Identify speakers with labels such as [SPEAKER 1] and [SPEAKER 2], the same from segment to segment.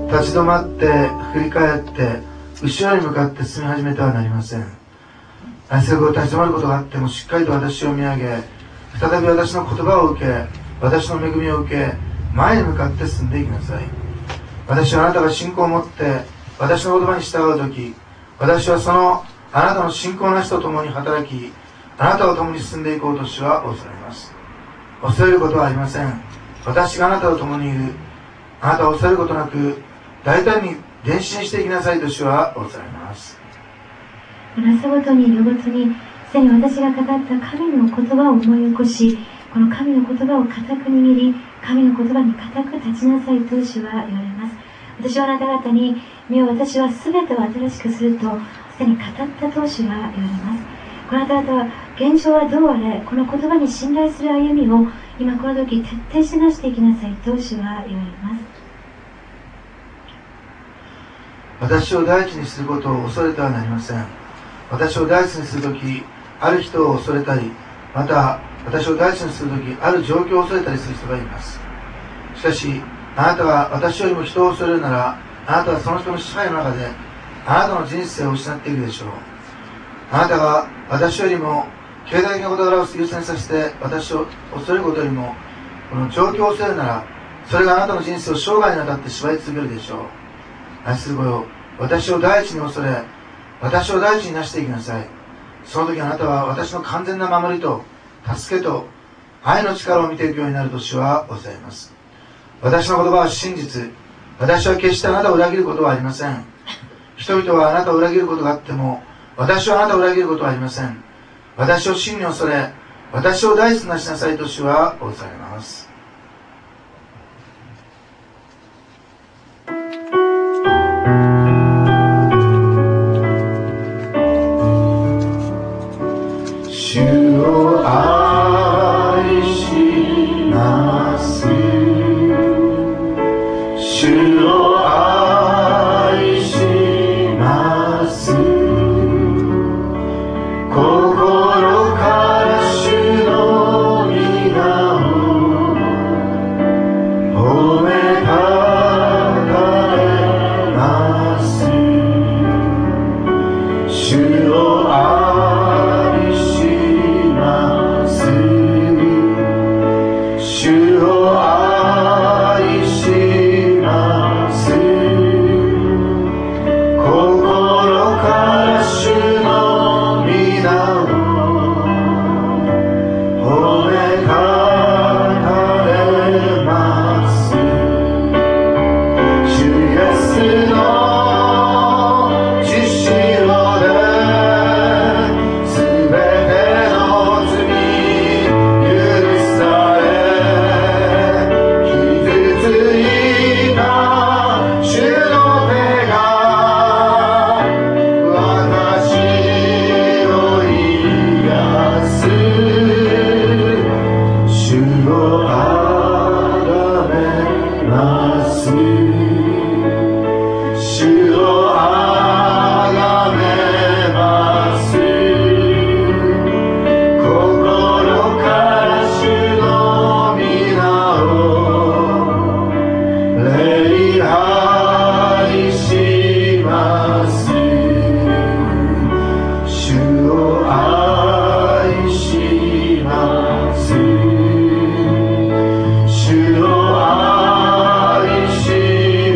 [SPEAKER 1] 立ち止まって振り返って後ろに向かって進み始めてはなりません。愛する子、立ち止まることがあってもしっかりと私を見上げ、再び私の言葉を受け、私の恵みを受け、前に向かって進んでいきなさい。私はあなたが信仰を持って私の言葉に従うとき、私はそのあなたの信仰なしと共に働き、あなたと共に進んでいこうと主は恐れます。恐れることはありません。私があなたと共にいる。あなたは恐れることなく大胆に前進していきなさいと主は恐れます。
[SPEAKER 2] この朝ごとに夜ごとにすでに私が語った神の言葉を思い起こし、この神の言葉を固く握り、神の言葉に固く立ちなさいと主は言われます。私はあなた方に、見よ、私は全てを新しくするとすでに語ったと主は言われます。このあなたは現状はどうあれ、この言葉に信頼する歩みを今この時徹底してなしていきなさいと主は言われます。
[SPEAKER 1] 私を第一にすることを恐れてはなりません。私を第一にするとき、ある人を恐れたり、また私を第一にするとき、ある状況を恐れたりする人がいます。しかし、あなたが私よりも人を恐れるなら、あなたはその人の支配の中であなたの人生を失っているでしょう。あなたが私よりも経済的な事柄を優先させて私を恐れることよりもこの状況を恐れるなら、それがあなたの人生を生涯にわたって縛り続けるでしょう。愛する子よ、私を第一に恐れ、私を第一になしていきなさい。その時あなたは私の完全な守りと助けと愛の力を見ていくようになると主はおっしゃいます。私の言葉は真実。私は決してあなたを裏切ることはありません。人々はあなたを裏切ることがあっても、私はあなたを裏切ることはありません。私を真に恐れ、私を第一になしなさいと主はおっしゃいます。主を愛します。主を愛します。心から主の皆を褒めたたえます。主を愛します。主を愛します。心から主の皆を褒めたたえます。主イエスの血潮で全ての罪許され、傷ついた主の手が私を癒す。主をあがめます。主をあがめます。心から主の皆を礼拝します。主を愛します。主を愛し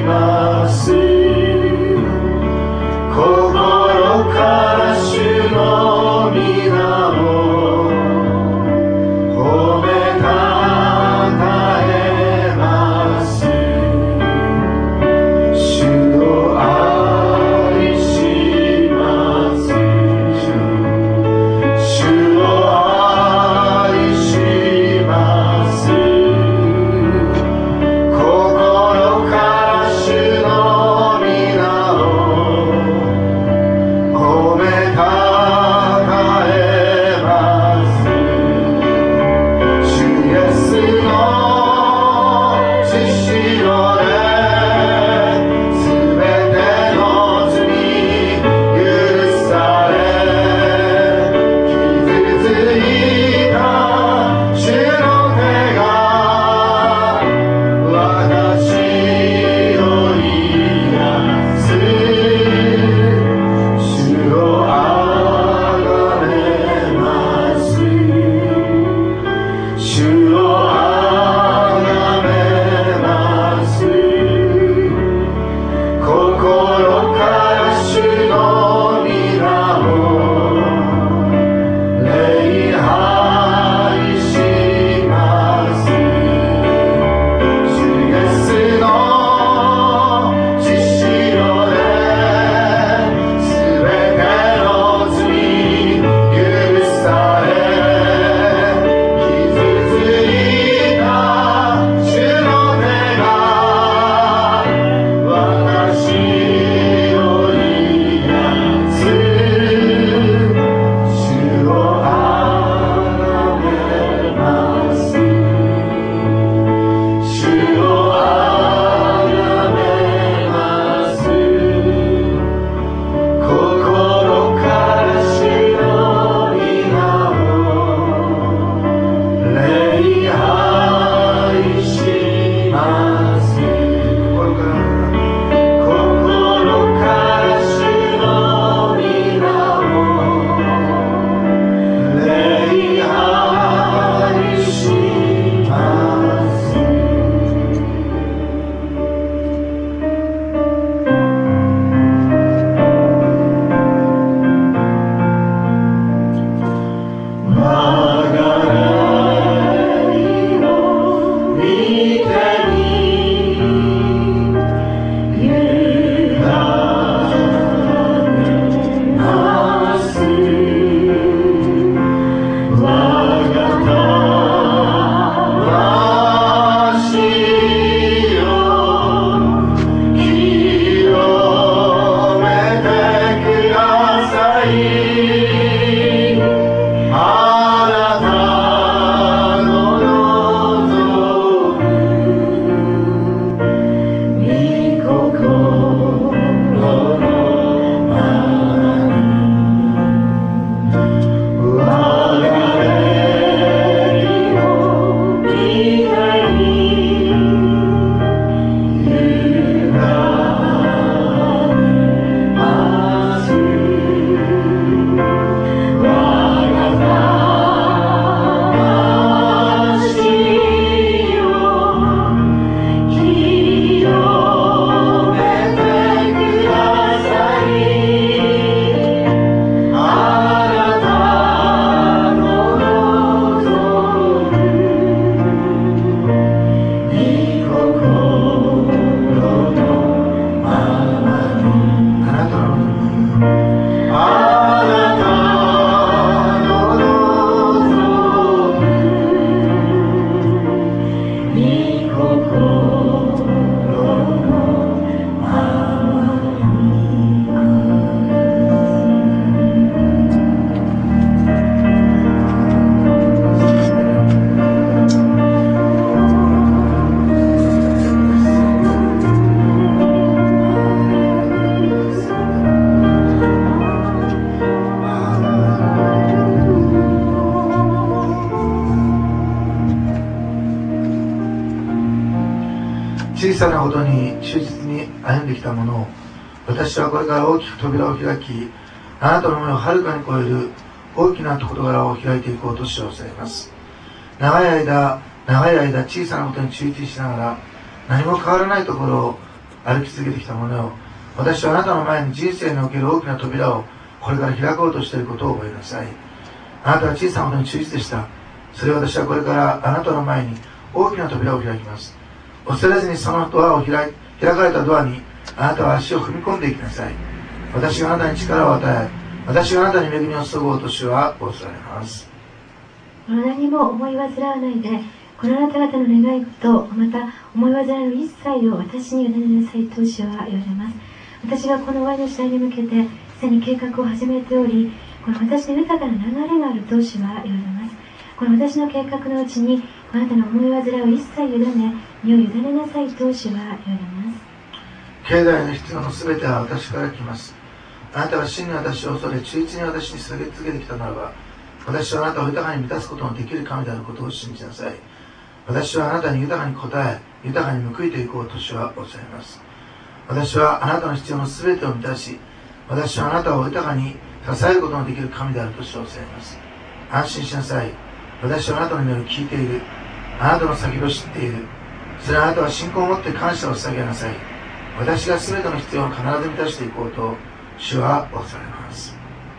[SPEAKER 1] さなことに忠実に歩んできたものを、私はこれから大きく扉を開き、あなたの目をはるかに超える大きな事柄を開いていこうとしようされます。長い間小さなことに忠実しながら何も変わらないところを歩き続けてきたものを、私はあなたの前に人生における大きな扉をこれから開こうとしていることを覚えなさい。あなたは小さなことに忠実でした。それを私はこれからあなたの前に大きな扉を開きます。恐れずにそのドアを開かれたドアにあなたは足を踏み込んでいきなさい。私があなたに力を与え、私があなたに恵みを注ごうと主は仰せられます。
[SPEAKER 2] 何も思い煩わないで、このあなた方の願い事、また思い煩いの一切を私に委ねなさいと主は言われます。私がこの終わりの時代に向けてすでに計画を始めており、この私の豊かな流れがあると主は言われます。この私の計画のうちにあなたの思い煩いを一切委ね、身を委ねなさいと主は言われます。
[SPEAKER 1] 経済の必要のすべては私から来ます。あなたが真に私を恐れ、忠実に私に捧げ続けてきたならば、私はあなたを豊かに満たすことのできる神であることを信じなさい。私はあなたに豊かに応え、豊かに報いていこうと主はおっしゃいます。私はあなたの必要のすべてを満たし、私はあなたを豊かに支えることのできる神であると主はおっしゃいます。安心しなさい。私はあなたの祈りを聞いている。あなたの先を知っている。それはあなたは信仰を持って感謝を捧げなさい。私がすべての必要を必ず満たしていこうと主はおっしゃいます。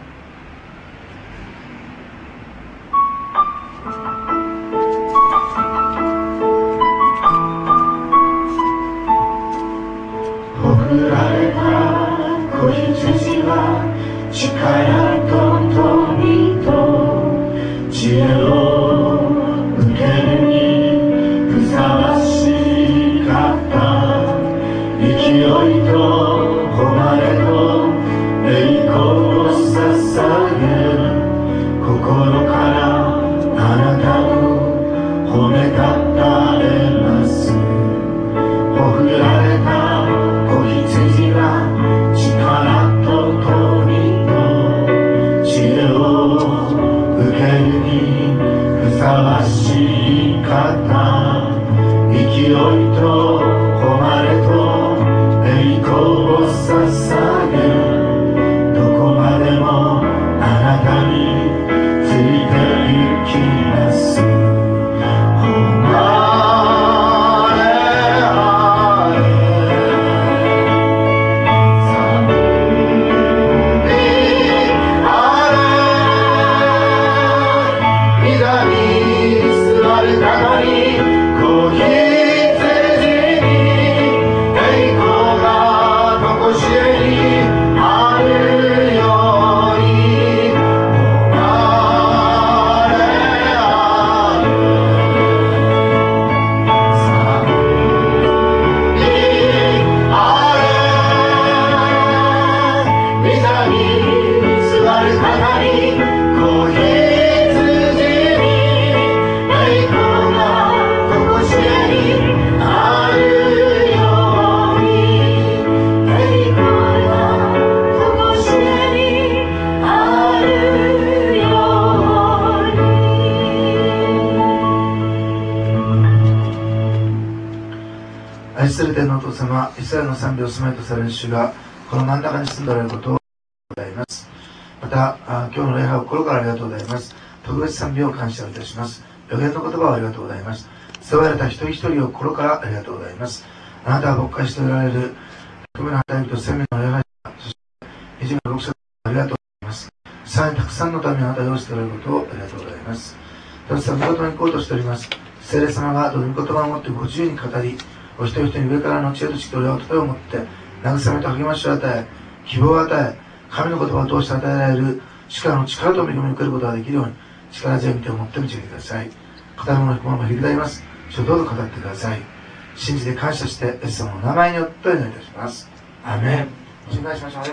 [SPEAKER 3] 送られた子羊は力と富と知恵を受けるにふさわしかった。勢いと誉れと栄光を捧げ、心からあなたを褒めたたえます。送られた子羊は力と富と知恵を受けるにふさわしかった。勢いと誉れと栄光を捧げ、どこまでもあなたについて行きます。
[SPEAKER 1] 愛する天のお父様、イスラエルの賛美を住まいとされる主がこの真ん中に住んでおられることをございます。また今日の礼拝を心からありがとうございます。特別賛美を感謝いたします。予言の言葉をありがとうございます。背負われた一人一人を心からありがとうございます。あなたが牧会しておられる福の働きと生命の礼拝、そして26者ありがとうございます。さらにたくさんのためにあなたを用意しておられることをありがとうございます。私は御言葉に行こうとしております。聖霊様がどの御言葉を持ってご自由に語り、お一人一人に上からの知恵と知恵をとを持って慰めと励ましを与え、希望を与え、神の言葉を通して与えられる主からの力と恵みを受けることができるように力強い御手を持って導いてください。語る者の心もひりだいます。主をどうぞ語ってください。信じて感謝してイエス様の名前によってお願いいたします。アーメン。お願いしましょう。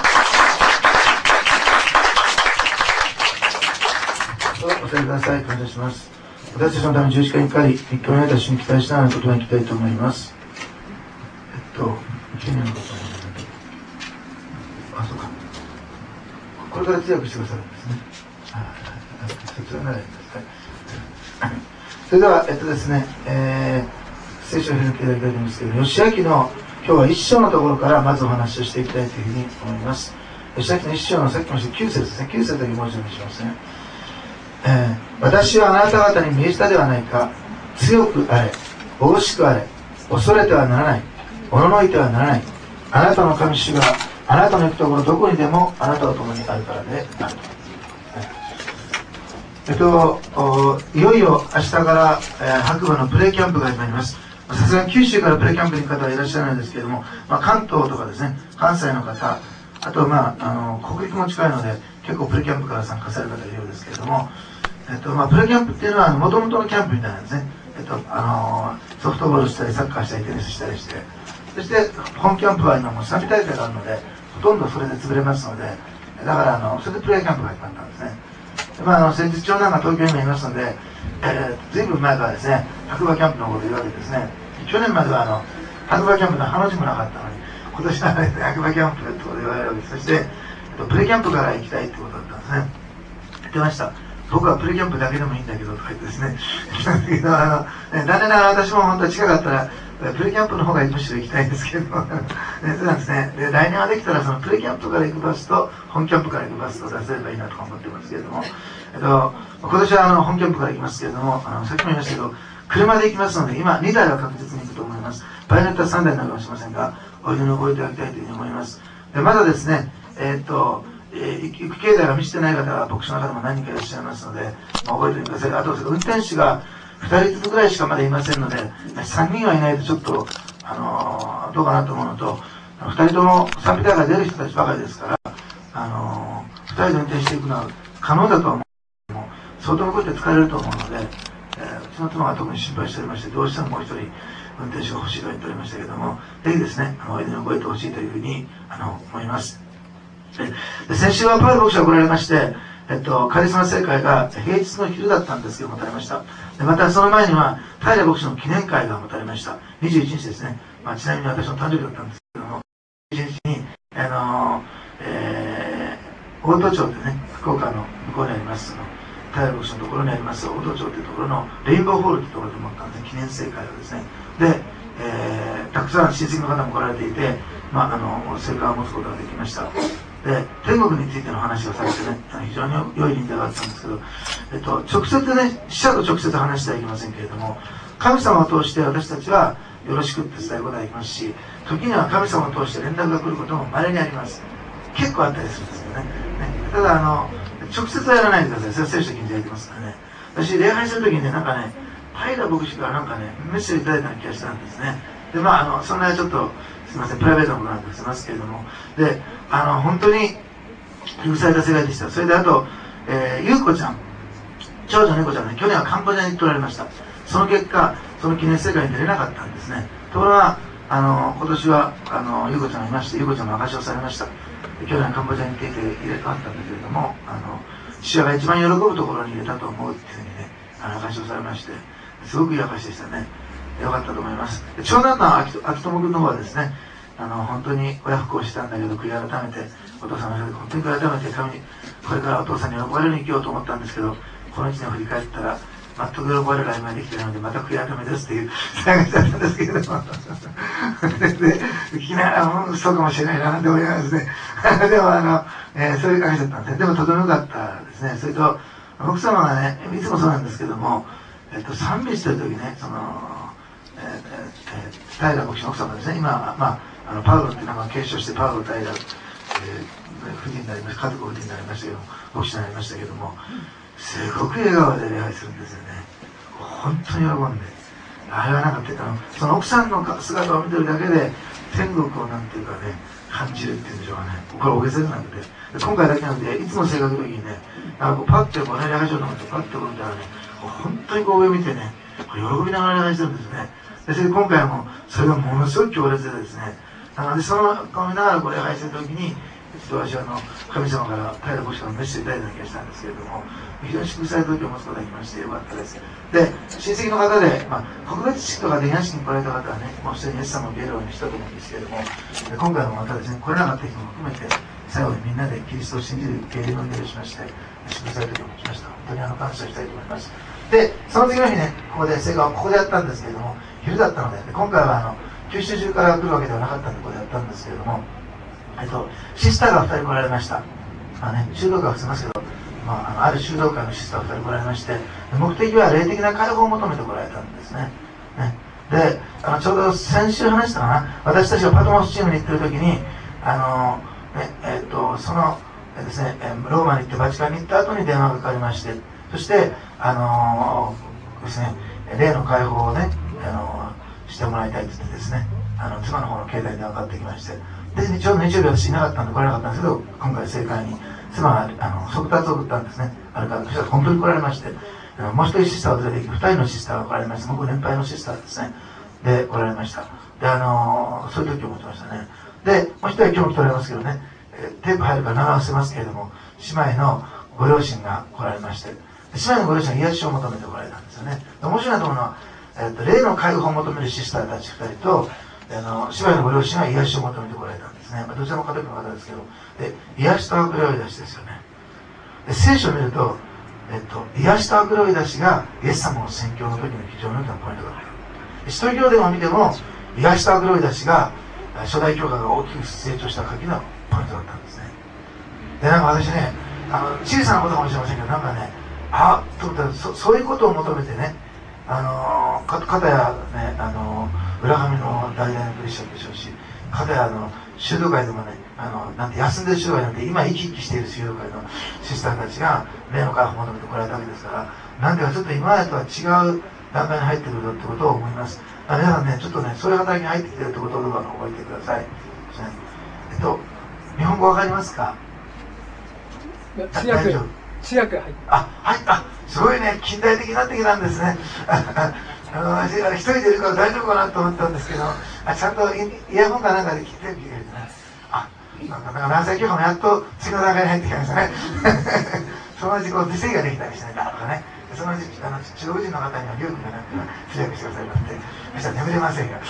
[SPEAKER 1] お伝えください。感謝します。私たちのために十字架にかかり、日教の間主に期待しながら言葉に行きたいと思います。記念のことそうか。これから通訳してくださるんですね。そちらならいいですね。それでは、ですね、 聖書を開いていただきたいと思いますけど、義明の今日は1章のところからまずお話をしていきたいというふうに思います。義明の1章のさっきも言った9節ですね。9節だけもう一度にしますね。私はあなた方に命じたではないか。強くあれ、大しくあれ、恐れてはならない、おののいてはならない。あなたの神主があなたの行くところどこにでもあなたと共にあるからであると。いよいよ明日から、白馬のプレーキャンプが始まります。さすがに九州からプレーキャンプに行く方はいらっしゃらないんですけれども、関東とかですね、関西の方、あと北陸も近いので結構プレーキャンプから参加される方いるようですけれども、プレーキャンプっていうのはもともとのキャンプみたいなんですね。ソフトボールしたりサッカーしたりテニスしたりして、そして本キャンプは今もう賛美大会があるのでほとんどそれで潰れますので、だからそれでプレーキャンプが始まったんですね。先日長男が東京にもいますので、ずいぶん前からですね、白馬キャンプのことを言うわけですね。去年までは白馬キャンプのハの字もなかったのに、今年は、ね、白馬キャンプってことで言われるわけです。そして、プレキャンプから行きたいってことだったんですね。言ってました。僕はプレキャンプだけでもいいんだけどとか言ってですね。残念ながら私も本当は近かったら、プレキャンプの方がむしろ行きたいんですけど、そうなんですね。で、来年はできたらそのプレキャンプから行くバスと本キャンプから行くバスと出せればいいなと思ってますけれども、今年は本キャンプから行きますけれども、さっきも言いましたけど、車で行きますので、今2台は確実に行くと思います。場合によっては3台になるかもしれませんが、お祈りを覚えていただきたいというふうに思います。で、まだですね、行く境内が満ちてない方は牧師の方も何人かいらっしゃいますので、覚えておいてください。あと、運転手が2人ずつぐらいしかまだいませんので、3人はいないとちょっと、どうかなと思うのと、2人とも賛美大会出る人たちばかりですから、2人で運転していくのは可能だとは思う。相当のことで疲れると思うので、うちの妻が特に心配しておりまして、どうしてももう一人運転手が欲しいと言っておりましたけれども、ぜひですね、お祈りを覚えてほしいというふうに思います。で、先週はパウロ牧師が来られまして、カリスマ聖会が平日の昼だったんですけども、持たれました。で、またその前には、平牧師の記念会が持たれました。21日ですね。ちなみに私の誕生日だったんですけども、21日に、大戸町でね、福岡の向こうにあります、平牧師のところにあります、大戸町というところのレインボーホールというところで持ったんですね、記念聖会をですね。で、たくさん親戚の方も来られていて、聖会を持つことができました。で、天国についての話をされてね、非常に良い臨座があったんですけど、直接ね、死者と直接話してはいけませんけれども、神様を通して私たちはよろしくって伝えることができますし、時には神様を通して連絡が来ることも稀にあります。結構あったりするんですよね。ただ直接はやらないでください。それは聖書的に言われてますからね。私、礼拝するときにね、平牧師からメッセージいただいたような気がしたんですね。で、そんなちょっと、すみません、プライベートなことなんでしますけれども、で、本当に許された世界でした。それであと、ゆうこちゃん、長女のゆうこちゃんね、去年はカンボジアに行っておられました。その結果、その記念世界に出れなかったんですね。ところが、今年は、ゆうこちゃんがいまして、ゆうこちゃんも証しをされました。去年カンボジアに行っていて入れ替わったんだけれども、父親が一番喜ぶところに入れたと思うっていうふうにね、証しをされまして、すごくいい証でしたね。よかったと思います。長男の秋友君の方はですね、本当に親不孝したんだけど、悔い改めて、お父さんの本当に悔い改めて神に、これからお父さんに喜ばれるように生きようと思ったんですけど、この1年を振り返ったら、全く喜ばれる歩みができているので、また悔い改めですっていう探しだったんですけれども、で、聞きながら、そうかもしれないな、なんて思いますね。でも、そういう感じだったんですね。でも、とても良かったですね。それと、奥様がね、いつもそうなんですけども、賛美してる時ね、平牧師の奥様ですね、今、パウロっていう名前を継承して、パウロ平、夫人になりました、家族夫人になりましたけども、牧師になりましたけども、すごく笑顔で礼拝するんですよね。本当に喜んで。あれはその奥さんの姿を見てるだけで、天国をなんていうかね、感じるっていうんでしょうかね。これ、おげせなので。今回だけなので、いつも性格の時にね、パッて礼拝しようと思って、パッてこう見たらね、本当に上を見てね、喜びながら礼拝してるんですね。で、それで今回も、それがものすごい強烈でですね、なので、その顔見ながら礼拝してる時に、私は神様から平牧師からメッセージいただいたような気がしたんですけれども、非常に祝福された時を持つことができましてよかったです。で、親戚の方で、特別式とかで屋敷に来られた方はね、もうすでにイエス様を受け入れるようにしたと思うんですけれども、今回もまたですね、来れなかった人も含めて、最後にみんなでキリストを信じる受け入れの祈りをしまして、祝福された時を持ちました。本当に感謝したいと思います。 でその次の日ね、ここで聖火をここでやったんですけれども、昼だったので、今回は九州中から来るわけではなかったんでここでやったんですけれども、シスターが2人来られました。修道会はしてますけど、ある修道会のシスターが2人来られまして、目的は霊的な解放を求めて来られたんですね。でちょうど先週話したかな、私たちがパトモスチームに行ってる時にそのですね、ローマに行ってバチカンに行った後に電話がかかりまして、そしてですね、霊の解放をねしてもらいたいと言ってですね、妻の方の携帯に電話がかかってきまして、でちょうど日曜日私いなかったんで来れなかったんですけど、今回正解に妻が速達を送ったんですね。あれからそしたら本当に来られまして、もう一人シスターを連れてきて2人のシスターが来られまして、僕年配のシスターですねで来られました。でそういう時を持ちましたね。でもう一人は今日も来られますけどね、テープ入るから長押せますけれども、姉妹のご両親が来られまして、姉妹のご両親が癒しを求めて来られたんですよね。面白いなと思うのは、霊の解放を求めるシスターたち2人と姉妹のご両親が癒しを求めて来られたんですね。どちらも家族の方ですけど、で癒しと悪霊癒しですよね。で聖書を見ると、癒しと悪霊癒しがイエス様の宣教の時の非常に大きなポイントだった。使徒行伝を見ても癒しと悪霊癒しが初代教会が大きく成長した鍵のポイントだったんですね。でなんか私ね、小さなことかもしれませんけど、なんかね、と思ったらそういうことを求めてね、片やね、浦上の大々のクリスチャンでしょうし、片や修道会でもね、なんて休んでる修道会なんて今生き生きしている修道会のシスターたちが霊の解放を求めてこられたわけですから、なんていうかちょっと今までとは違う段階に入ってくるぞってことを思います。皆さんね、ちょっとね、そういう働きに入ってきてるってことを覚えてください。日本語わかりますか？
[SPEAKER 4] 通訳入って
[SPEAKER 1] すごいね、近代的になってきたんですね。一人でいるから大丈夫かなと思ったんですけど、ちゃんとイヤホンかなんかで聞いてる気がしてね。なんか何歳教科もやっと次の段階に入ってきましたね。そのうち自制ができたりしてね、だとかね。そのうち中国人の方にはリュウクがなんか通訳してくださいまして、そしたら眠れませんよ。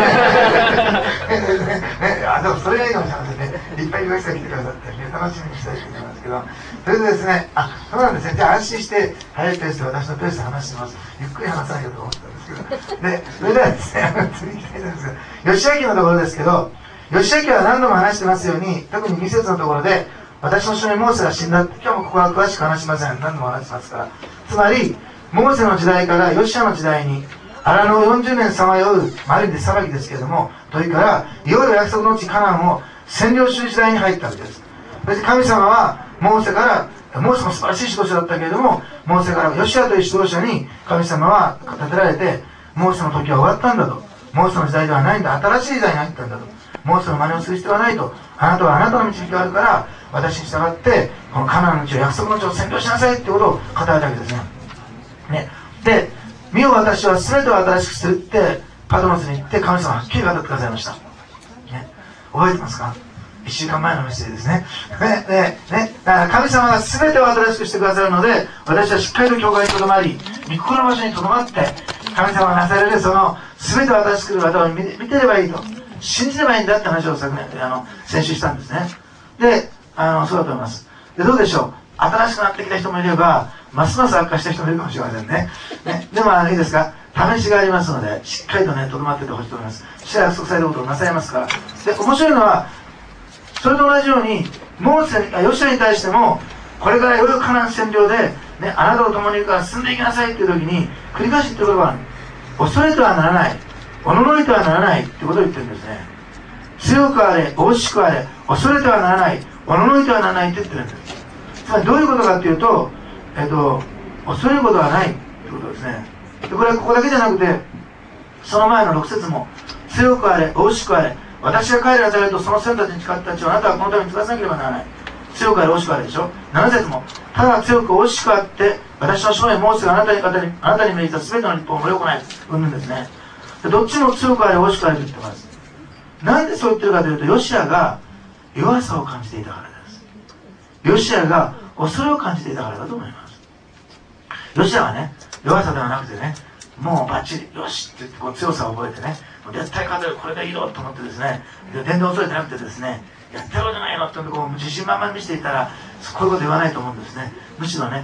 [SPEAKER 1] でもそれがいいかもしれませんね。いっぱい留学生が来てくださって、楽しみにしたいと思いますけど、それでですね、そうなんですね。じゃあ安心して早いペースで私のペースで話してます。ゆっくり話さなきゃと思ったんですけど、でそれではですね、次に行きたいと思いますけど、義明のところですけど、義明は何度も話してますように、特に2節のところで、私の主にモーセが死んだって、今日もここは詳しく話しません。何度も話しますから。つまり、モーセの時代からヨシアの時代に、荒野を40年さまよう、ある意味で裁きですけれども、時から、いよいよ約束の地カナンを占領する時代に入ったわけです。そして神様は、モーセも素晴らしい指導者だったけれども、モーセからヨシアという指導者に神様は立てられて、モーセの時は終わったんだと。モーセの時代ではないんだ。新しい時代に入ったんだと。モーセの真似をする必要はないと。あなたはあなたの導きがあるから、私に従って、このカナンの地を約束の地を占領しなさいってことを語られたわけですね。で、見よ私は全てを新しくするってパトモスに行って神様はっきり語ってくださいました。覚えてますか？1週間前のメッセージですね。だから神様が全てを新しくしてくださるので、私はしっかりと教会にとどまり、御心の場所にとどまって、神様がなされるその全てを新しくする方を見てればいいと。信じればいいんだって話を先週したんですね。で、そうだと思います。で、どうでしょう。新しくなってきた人もいれば、ますます悪化した人もいるかもしれませんね。でもいいですか、試しがありますので、しっかりとね、とどまっててほしいと思います。主は約束されることをなさいますから。で、面白いのは、それと同じように、ヨシアに対しても、これからいよいよカナン占領で、あなたと共にいるから進んでいきなさいっていう時に、繰り返し言ってる言葉がある。恐れてはならない。おののいてはならないってことを言ってるんですね。強くあれ、大しくあれ、恐れてはならない、おののいてはならないって言ってるんです。つまりどういうことかっていうと、恐れることはないってことですね。でこれはここだけじゃなくて、その前の6節も、強くあれ、大しくあれ、私が帰る与えるとその先たちに誓ったたちをあなたはこのために継がさなければならない。強くあれ、大しくあれでしょ。7節も、ただ強く大しくあって、私の使命モーセがあなたに命じた全ての立法を守り行い、うんぬんですね。でどっちも強くあれ、大しくあれと言ってます。なんでそう言ってるかというと、ヨシアが弱さを感じていたからです。ヨシアが恐れを感じていたからだと思います。ヨシアはね、弱さではなくてね、もうバッチリ、よしって言ってこう強さを覚えてね、絶対勝てる、これがいいよと思ってですね、全然恐れてなくてですね、やってやろうじゃないのってこう自信満々に見せていたら、こういうこと言わないと思うんですね。むしろね、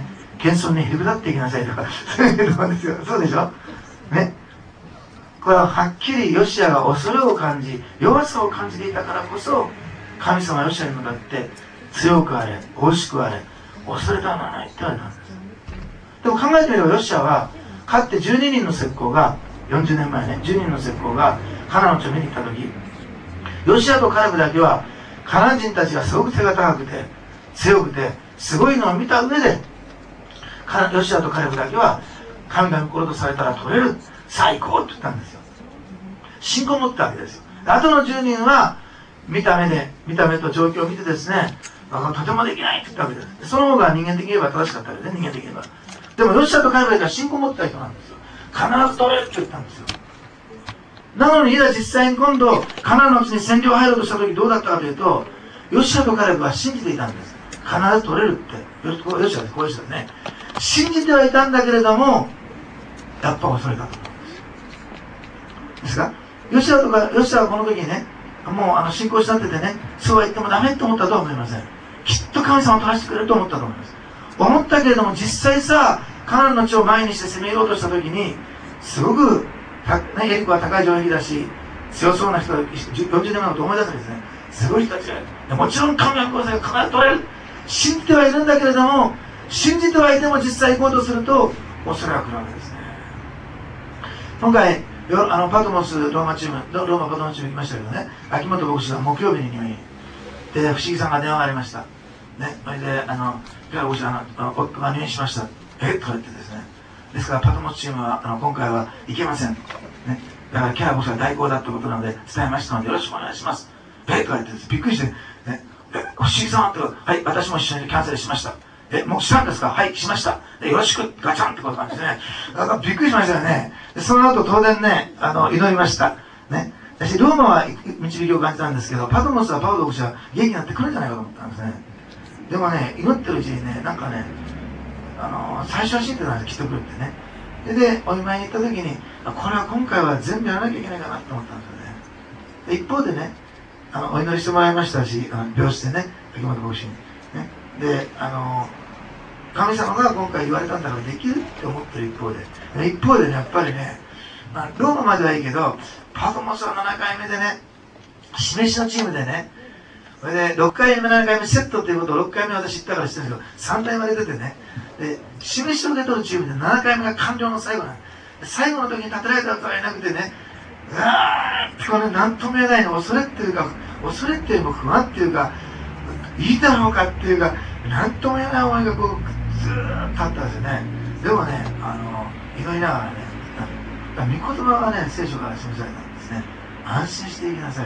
[SPEAKER 1] 謙遜にへりくだっていきなさいとかそういうところですよ。そうでしょね。これははっきりヨシアが恐れを感じ弱さを感じていたからこそ、神様はヨシアに向かって強くあれ大しくあれ恐れたのはないって言われたんです。でも考えてみればヨシアはかつて12人の石膏が40年前ね、12人の石膏がカナンの地を見に行った時、ヨシアとカレブだけはカナン人たちがすごく背が高くて強くてすごいのを見た上で、ヨシアとカレブだけは神が心とされたら取れる、最高って言ったんですよ。信仰を持ったわけですよ。あとの10人は見た目と状況を見てですね、とてもできないって言ったわけです。その方が人間的に言えば正しかったわけですね、人間的に言えば。でもヨシアとカレブだけは信仰を持った人なんですよ。必ず取れるって言ったんですよ。なのにいざ実際に今度カナンの地に占領入ろうとした時どうだったかというと、ヨシアとカレブは信じていたんです。必ず取れるって。ヨシアですね。信じてはいたんだけれども、やっぱ恐れたと思うんですよ。ですか、ヨシアはこの時にね、もう信仰しなっててね、そうは言ってもダメと思ったとは思いません。きっと神様を取らせてくれると思ったと思います。思ったけれども、実際さ、カナンの地を前にして攻めようとした時に、すごくエリコは高い城壁だし、強そうな人が40年前のことを思い出すんですね。すごい人たちが、もちろん神の御業が必ず取れる。信じてはいるんだけれども、信じてはいても実際行こうとすると、恐れが来るわけですね。今回、パトモスローマパトモスチーム行きましたけどね、秋元牧師が木曜日に入院で、不思議さんが電話がありました。ね、それで、ピラ牧師夫が入院しました。とか言ってですね。ですから、パトモスチームは、今回は行けません。ね。だから、キャラ牧師が代行だってことなので、伝えましたので、よろしくお願いします。とか言ってです、びっくりして、ね、不思議さんって、はい、私も一緒にキャンセルしました。もうしたんですか？はい、しました。よろしく、ガチャンってことなんですね。だからびっくりしましたよね。でその後、当然ね、祈りました。ね。私、ローマは導きを感じたんですけど、パトモスはパウロ牧師は元気になってくるんじゃないかと思ったんですね。でもね、祈ってるうちにね、なんかね、最初は信じてたんですよ、きっと来るってね。で、お見舞いに行った時に、これは今回は全部やらなきゃいけないかなと思ったんですよね。で一方でね、お祈りしてもらいましたし、病室でね、秋元牧師に。ね。で、神様が今回言われたんだからできるって思ってる一方でね、やっぱりね、ローマまではいいけど、パトモスは7回目でね、示しのチームでね、それで6回目、7回目セットっていうことを6回目私言ったから知ってるんですけど、3回まで出てね、で、示しを出とるチームで7回目が完了の最後なんです。最後の時に立てられたとは言えなくてね、うわーってこれ何とも言えないの、恐れっていうか、恐れっていうよりも不安っていうか、いいだろうかっていうか、何とも言えない思いがこう、ずーっとあったんですよね。でもね、祈りながらね、御言葉がね、聖書から示されたんですね。安心していきなさいって。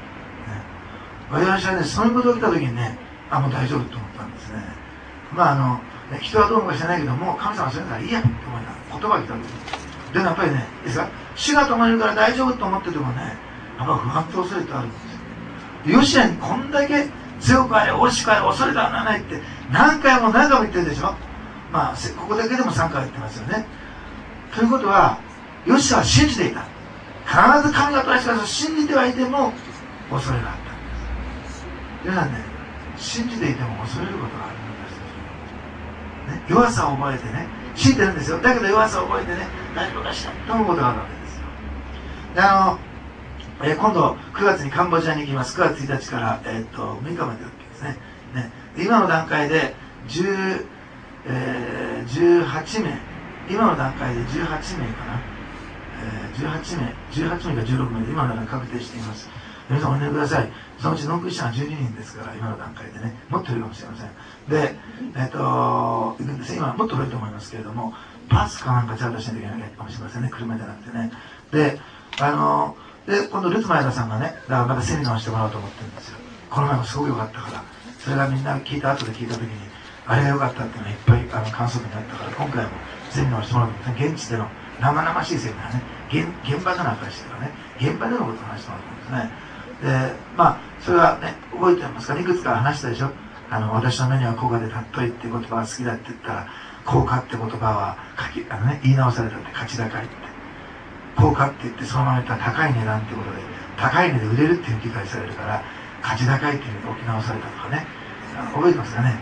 [SPEAKER 1] 私はね、そういうことが来た時にね、もう大丈夫と思ったんですね。人はどうもかしてないけども、神様はそれならいいやと思いながら、言葉が来た時に。でもやっぱりね、ですか、主が共にいるから大丈夫と思っててもね、やっぱ不安と恐れてあるんですよ。ヨシアにこんだけ強くあれ、惜しくあれ、恐れたらならないって何回も言ってるでしょ。ここだけでも3回言ってますよね。ということは、ヨシアは信じていた。必ず神が取らせたと信じてはいても恐れがあったんです。皆さんね、信じていても恐れることがあるんです。ね、弱さを覚えてね、信じてるんですよ。だけど弱さを覚えてね、何とかしたいと思うことがあるわけですよ。で今度9月にカンボジアに行きます。9月1日から、6日までですね。今の段階で18名、今の段階で18名かな。18名か16名で今の段階で確定しています。皆さんお祈りください。そのうちノンクリスチャンは12人ですから、今の段階でね、もっといるかもしれません。で、行くんです。今はもっと多いと思いますけれども、バスかなんかチャーターしないといけないかもしれませんね。車じゃなくてね。で、今度ルツマヤダさんがね、だからまたセミナーをしてもらおうと思ってるんですよ。この前もすごく良かったから、それがみんな後で聞いた時に、あれが良かったっていうのがいっぱい感想文になったから、今回もセミナーをしてもらおうと思って、現地での生々しいセミナーね、現場での話ですからね、現場でのことを話してもらったんですね。で、それはね、覚えてますかね、いくつか話したでしょ。私の目には高価で尊いっていう言葉が好きだって言ったら、高価って言葉は言い直されたって価値高いって。高価って言ってそのまま言ったら高い値段ってことで、高い値で売れるっていう理解されるから、価値高いっていうふうに置き直されたとかね。覚えてますかね。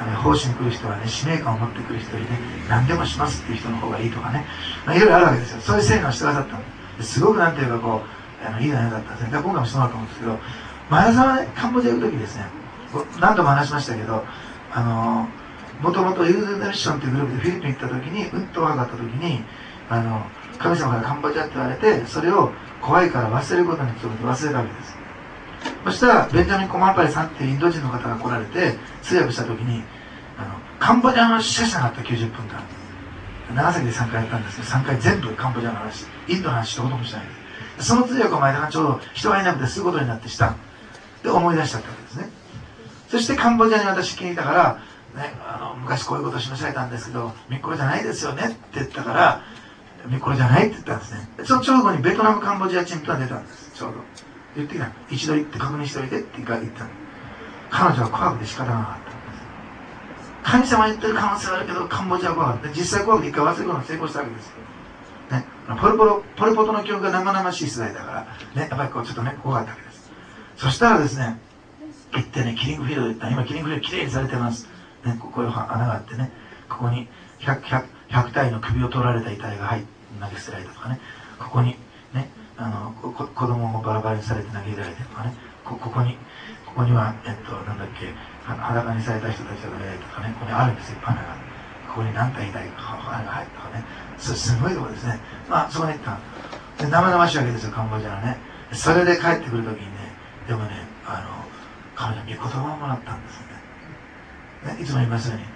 [SPEAKER 1] 奉仕に来る人はね、使命感を持ってくる人にね、何でもしますっていう人の方がいいとかね、いろいろあるわけですよ。そういう制度をしてくださったの。すごくなんていうかこう、いい内容だったんですね。だから今回もそうなると思うんですけど、前田さんはね、カンボジア行く時ですね、何度も話しましたけど、もともとユーズネルションというグループでフィリピン行った時に、うんと若かった時に、神様からカンボジアって言われて、それを怖いから忘れることにすると忘れたわけです。そしたら、ベンジャミン・コマンパリさんっていうインド人の方が来られて、通訳した時に、カンボジアの死者があった90分間。長崎で3回やったんですけど、3回全部カンボジアの話、インドの話一言もしないです。その通訳を前田がちょうど人がいなくてすることになってしたで思い出したってわけですね。そしてカンボジアに私聞いたから、ね、昔こういうことを示されたんですけど、ミッコロじゃないですよねって言ったから、ミッコロじゃないって言ったんですね。その直後にベトナムカンボジアチームが出たんです、ちょうど。言ってきた。一度行って確認しておいてって言ったの。彼女は怖くて仕方がなかったんです。神様言ってる可能性はあるけど、カンボジアは怖くて、実際怖くて一回忘れることに成功したわけですよ。ね、ポルポトの記憶が生々しい世代だから、ね、やっぱりこうちょっとね、怖かったわけです。そしたらですね、行ってね、キリングフィールド行った。今キリングフィールドきれいにされてます。ね、こういう穴があってね、ここに100体の首を取られた遺体が投げ捨てられたとかね、ここにね、子供をバラバラにされて投げ入れられてとかね、ここには、なんだっけ、裸にされた人たちが投げられたとかね、ここにあるんですよ、穴が。ここに何体遺体が入ったとかね、すごいところですね。まあ、そこに行った。で、生々しいわけですよ、カンボジアはね。それで帰ってくるときにね、でもね、彼女に言葉をもらったんですね。いつも言いますように、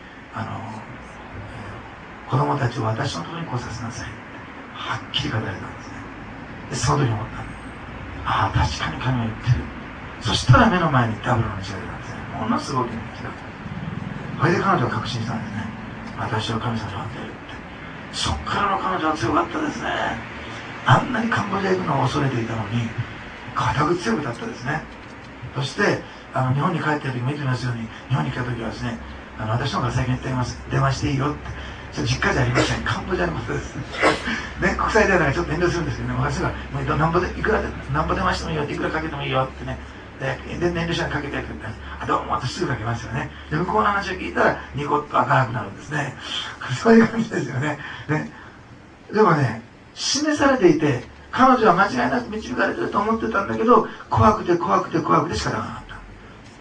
[SPEAKER 1] 子供たちを私のところに来させなさいって、はっきり語られたんですね。で、その時に思ったんで、ああ、確かに神は言ってる。そしたら目の前にダブルの道が出たんですね。ものすごく大きな道が。それで彼女は確信したんですね。私は神様に会っているって。そっからの彼女は強かったですね。あんなにカンボジア行くのを恐れていたのに、固く強く立ったですね。そして、日本に帰っている時もいつも言いますように、日本に来た時はですね、私の方から最近言ってあげます。電話していいよって。実家じゃありません。カンボジアのことです。ね、国際電話がちょっと遠慮するんですけどね、私が、もうなんぼ電話してもいいよって、いくらかけてもいいよってね。で、遠慮しないかけてって言ったら、どうも私すぐかけますよね。で、向こうの話を聞いたら、ニコッと開かなくなるんですね。そういう感じですよね。ね。でもね、示されていて、彼女は間違いなく導かれてると思ってたんだけど、怖くて仕方がなかった。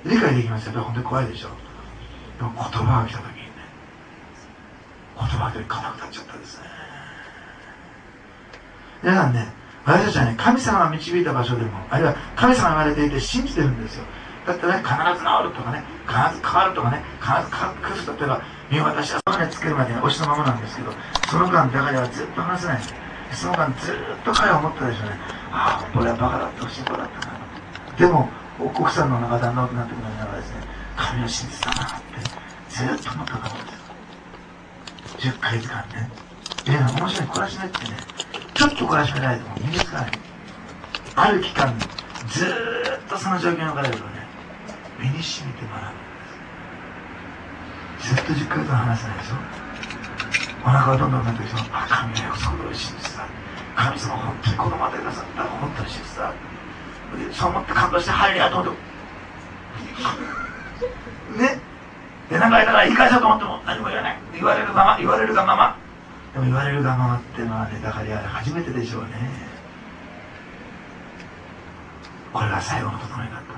[SPEAKER 1] 理解できますよ。本当に怖いでしょ。でも言葉が来た時にね、言葉で固く立っちゃったですね。皆さんね、私たちはね、神様が導いた場所でも、あるいは神様が言われていて信じてるんですよ。だってね、必ず治るとかね、必ず変わるとかね、必ず例えば、身を私はそこにつけるまでに押しのままなんですけど、その間、だからはずっと話せない。その間、ずっと彼は思ったでしょうね。ああ、俺はバカだった、不信仰だったな。でも、奥さんの中、旦那になってくるながらですね、神は真実だなって、ずっと思ったと思うんですよ。10ヶ月間ね。面白い、懲らしめってね、ちょっと懲らしめられても身につかない。ある期間、ずーっとその状況に置かれるとね、身に染みて学ぶんです。ずっと10ヶ月間話せないでしょ。お腹がどんどんなってきて、あ、神は約束通り真実だ。神様本当に子供を与えくださった。本当に真実だ。そう思って感動して、はい、ありがとうと。ね。で、なんか言ったら言い返そうと思っても何も言わない。言われるがまま。でも言われるがままっていうのはね、だから初めてでしょうね。これが最後の整いだったんです。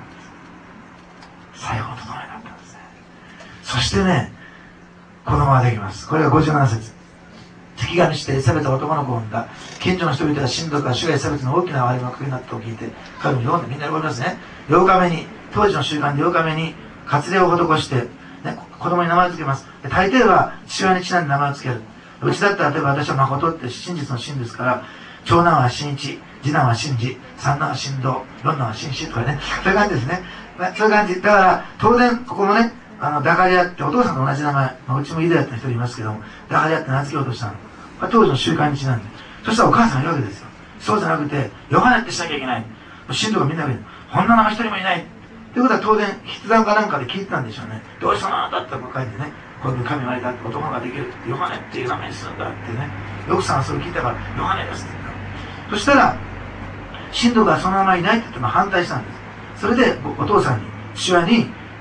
[SPEAKER 1] 最後の整いだったんですね。そしてね、子供ができます。これが57節。敵がにしてエリザベトは男の子を産んだ。近所の人々は親族が主がエリザベトの大きな割りの国になったと聞いて、彼に読んでみんな喜びますね。8日目に、当時の習慣で8日目に割礼を施して、ね、子供に名前を付けます。で大抵は父親にちなんで名前を付ける。うちだったら例えば私は誠って真実の真ですから、長男は真一、次男は真治、三男は真道、四男は真子とかね、そういう感じですね。そういう感じ。だから当然ここもね、ダカリアってお父さんと同じ名前、うちもユダヤって人いますけども、ダカリアって名付けようとしたの。当時の習慣にちなんで。そしたらお母さんが言うわけですよ。そうじゃなくて、ヨハネってしなきゃいけない。信徒がみんなが言う。こんなのが一人もいない。ということは当然、筆談かなんかで聞いてたんでしょうね。どうしたのだって書いてね、こういう神がいたって男ができるって、ヨハネっていう名前にするんだってね。奥さんはそれ聞いたから、ヨハネですって言った。そしたら、信徒がその名前いないって言っても反対したんです。それで、お父さんに、父親に、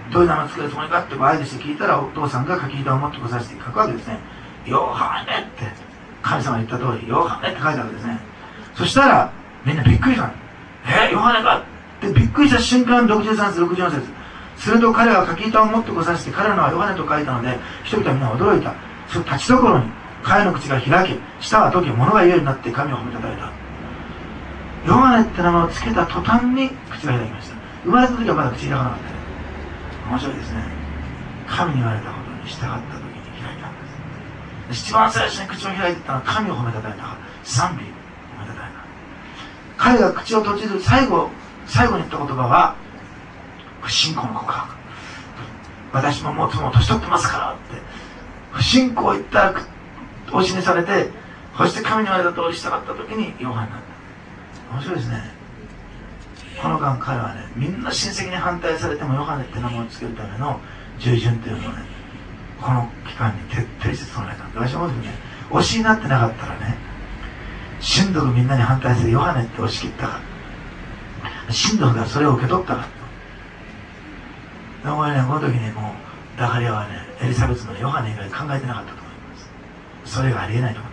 [SPEAKER 1] どういう名前をつけるつもりかって相手して聞いたら、お父さんが書き板を持ってこさせて書くわけですね。ヨハネって神様が言った通り、ヨハネって書いたわけですね。そしたらみんなびっくりした。ヨハネかってびっくりした瞬間、63節64節、すると彼は書き板を持ってこさせて、彼の名はヨハネと書いたので、人々はみんな驚いた。その立ちどころに彼の口が開け、舌は溶け、物が言えるようになって神を褒めたたえた。ヨハネって名前をつけた途端に口が開きました。生まれた時はまだ口開かなかったね。面白いですね。神に言われたことに従った時に開いたんです。一番最初に口を開いていったのは神を褒めたたえた。賛美を褒めたたえた。彼が口を閉じる最後に言った言葉は不信仰の告白。私ももう年取ってますからって不信仰を言ったらお示されて、そして神に言われた通り従った時にヨハネになった。面白いですね。この間彼はね、みんな親戚に反対されてもヨハネって名前をつけるための従順というのをね、この期間に徹底して備えたんで、私は思うんですけどね、推しになってなかったらね、親族みんなに反対するヨハネって押し切ったか、親族がそれを受け取ったか。でもね、この時にもうダカリアはね、エリザベスのヨハネ以外考えてなかったと思います。それがありえないと思った。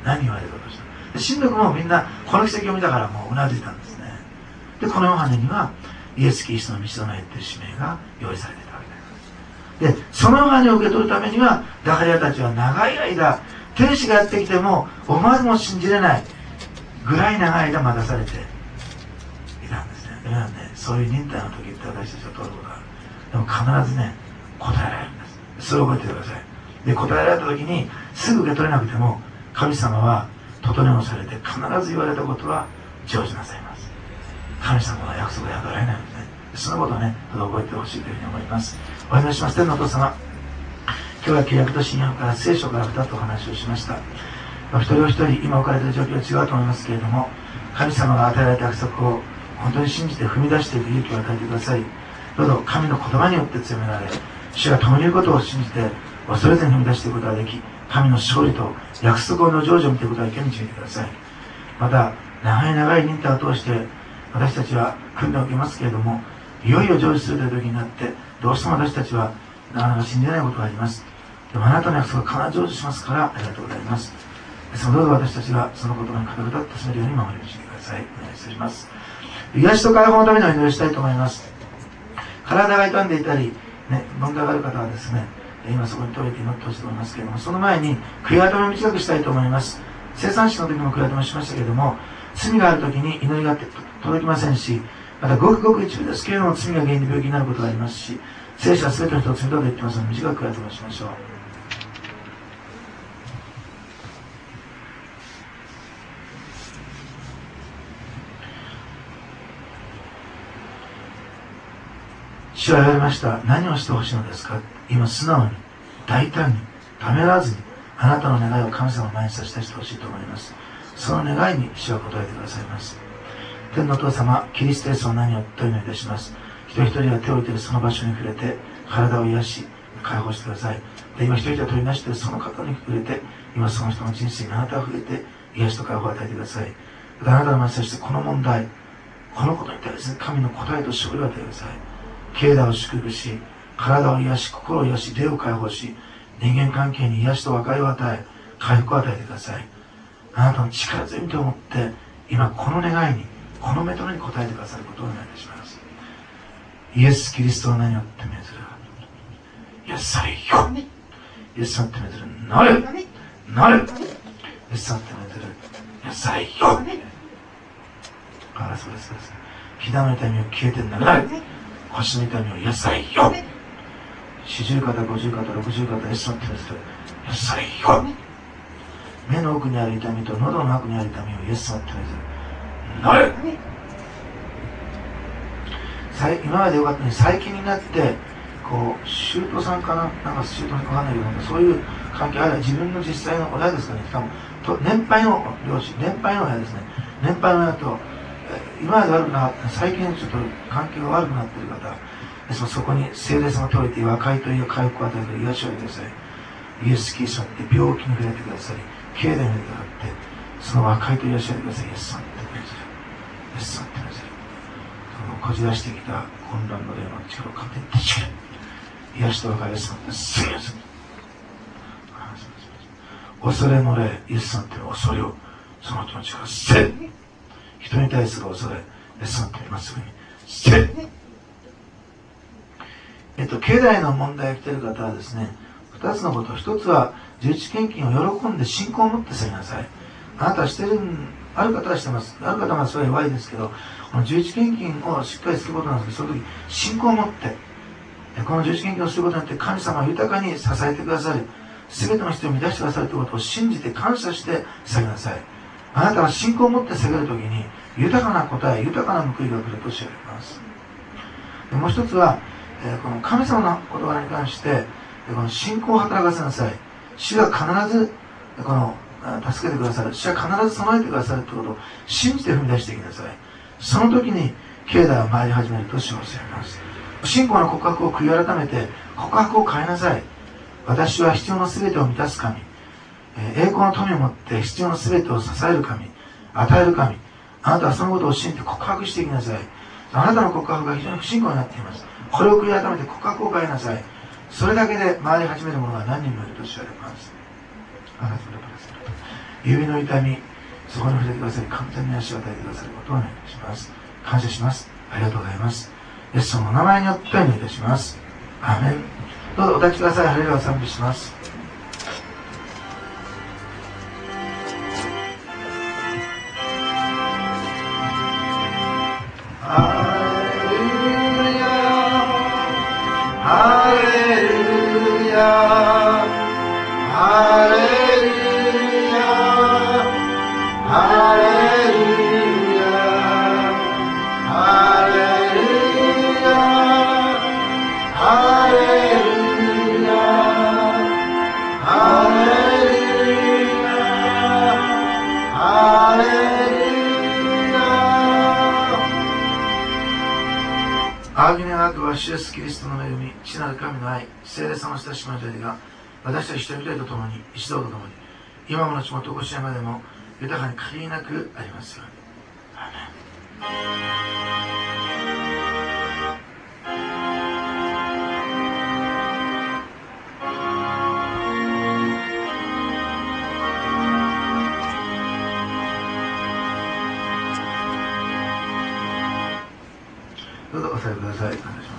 [SPEAKER 1] 何言われたとした。で親族もみんなこの奇跡を見たからもううなずいたんですね。でこのヨハネにはイエス・キリストの道となりという使命が用意されていたわけです。でそのヨハネを受け取るためにはダカリアたちは長い間、天使がやってきても思わずも信じれないぐらい長い間待たされていたんですね。皆さんね、そういう忍耐の時って私たちは通ることがある。でも必ずね、答えられるんです。それを覚えてください。で答えられた時にすぐ受け取れなくても、神様は整えをされて必ず言われたことは成就なさいます。神様は約束を破られないんですね。そのことをね、覚えてほしいというふうに思います。お祈りします。天のお父様、今日は契約と新約から聖書から2つお話をしました。一人お一人今置かれている状況は違うと思いますけれども、神様が与えられた約束を本当に信じて踏み出していく勇気を与えてください。どうぞ神の言葉によって強められ、主が共にいることを信じて恐れずに踏み出していくことができ、神の勝利と約束の成就を見ていくことができるように導いてください。また長い忍耐を通して私たちは訓練を受けますけれども、いよいよ成就するという時になってどうしても私たちはなかなか信じないことがあります。でもあなたの約束は必ず成就しますから、ありがとうございます。そのどうぞ私たちがその言葉に固く立って進めるように守り導いてください。お願いします。癒しと解放のためにお祈りしたいと思います。体が痛んでいたり、問題がある方はですね、今そこに取れて祈ってほしいと思いますけれども、その前に悔い改めを短くしたいと思います。生産式の時にも悔い改めしましたけれども、罪がある時に祈りが届きませんし、またごくごく一部ですけれども罪が原因で病気になることがありますし、聖書は全ての人を罪だと言ってますので、短く悔い改めをしましょう。主は言われました。何をしてほしいのですか。今素直に大胆にためらわずにあなたの願いを神様の前に差し出してほしいと思います。その願いに主は答えてくださいます。天のお父様、キリストイエスの名によってお祈りいたします。一人一人が手を置いているその場所に触れて体を癒し解放してください。で今一人一人が取りなしているその方に触れて、今その人の人生にあなたが触れて癒しと解放を与えてください。あなたの前に差してこの問題、このことに対して神の答えと勝利を与えてください。境内を祝福し、体を癒し、心を癒し、霊を解放し、人間関係に癒しと和解を与え、回復を与えてください。あなたの力強い手を持って今この願いに、このメトロに応えてくださることをお願いいたします。イエス・キリストの名によって命ずる。癒されよ。イエスによって命ずる。なれなれ。イエスによって命ずる。癒されよ。あらそうです。膝の痛みを消えてなくなる。腰の痛みを癒されよ。40肩、50肩、60肩、イエスによって命ずる。癒されよ。目の奥にある痛みと喉の奥にある痛みをイエスによって命ずる。なれ。今までよかったのに最近になってシュートさんかな、なんかシュートさんかわかんないけど、そういう関係あるいは自分の実際の親ですかね、しかも年配の両親、年配の親ですね、年配の親と今まで悪くなかった最近ちょっと関係が悪くなっている方、そこに聖霊様が取れて和解という回復を与えて癒しを与えてください。イエス・キリストって病気に触れてください。経済に触れてくださってその和解と癒しを与えてください。イエス様ってください。イエス様ってください。こじらしてきた混乱の霊の力を勝手に断ち切る。 癒しと分かりイエスの手です。恐れの霊、イエスの手の恐れをその気持ちから捨て、人に対する恐れ、イエスの手にまっすぐに捨て。経済の問題が来ている方はですね、2つのこと。1つは十一献金を喜んで信仰を持ってさげなさい。あなたはしてる、ある方はしてます。ある方はそれは弱いですけど、この十一献金をしっかりすることなんですけど、その時信仰を持ってこの十一献金をすることによって神様は豊かに支えてくださる、全ての人を満たしてくださるということを信じて感謝して捧げなさい。あなたは信仰を持って捧げる時に豊かな答え、豊かな報いが来ると知られます。もう一つは、この神様の言葉に関してこの信仰を働かせなさい。主は必ずこの助けてくださる。主は必ず備えてくださるということを信じて踏み出していきなさい。その時に境内を回り始めると主はおっしゃいます。信仰の告白を悔い改めて告白を変えなさい。私は必要の全てを満たす神、栄光の富を持って必要の全てを支える神、与える神。あなたはそのことを信じて告白していきなさい。あなたの告白が非常に不信仰になっています。これを悔い改めて告白を変えなさい。それだけで回り始める者が何人もいると知られます。指の痛み、そこに触れてくださり、簡単に足を与えてくださることをお願いします。感謝します。ありがとうございます。イエス様の名前によってお願いいたします。アーメン。どうぞお立ちください。ハレルヤを賛美します。ハレルヤ、ハレルヤ、ハレルヤ、ハレルヤ、ハレルヤ、ハレルヤ、ハレルヤ。憐みのあるは主イエスキリストの恵み、父なる神の愛、聖霊様の親しまれたりが、私たち一人一人と共に、一同と共に、今も後もとこしえまでも豊かに限りなくありますように。アーメン。どうぞお座りください。